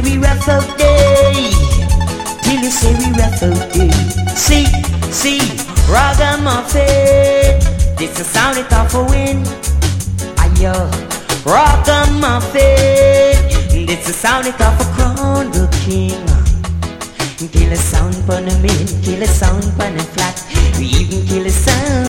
we rough out day. Till you say we rough out day. See, ragamuffin. This the sound it off a wind. Ayo, ragamuffin. This the sound it off a crown the king. Kill a sound pon a min, kill a sound pon a flat. We even kill a sound.